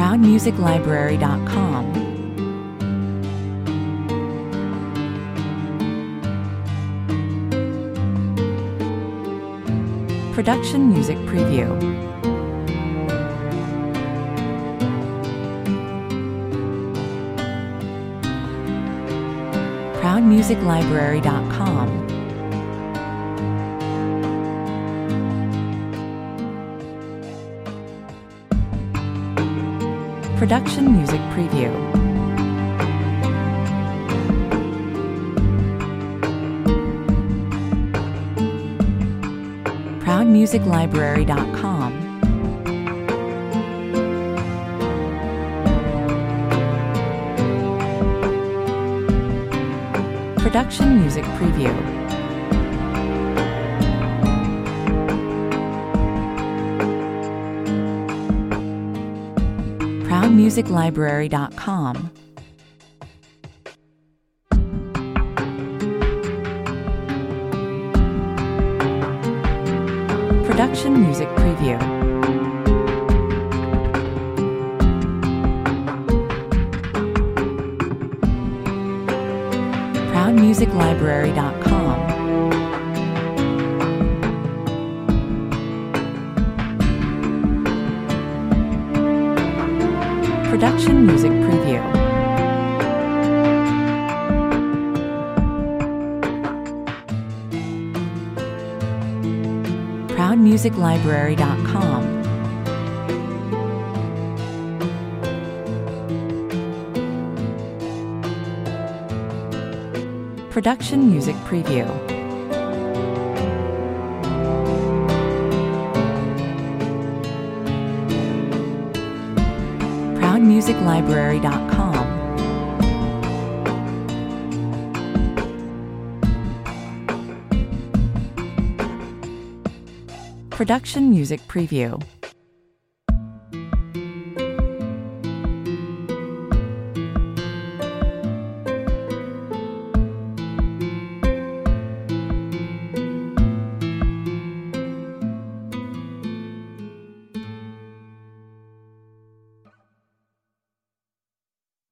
ProudMusicLibrary.com. Production Music Preview. ProudMusicLibrary.com. Production Music Preview. ProudMusicLibrary.com. Production Music Preview. ProudMusicLibrary.com. Production Music Preview. ProudMusicLibrary.com. Production Music Preview. ProudMusicLibrary.com. Production Music Preview. ProudMusicLibrary.com. Production Music Preview.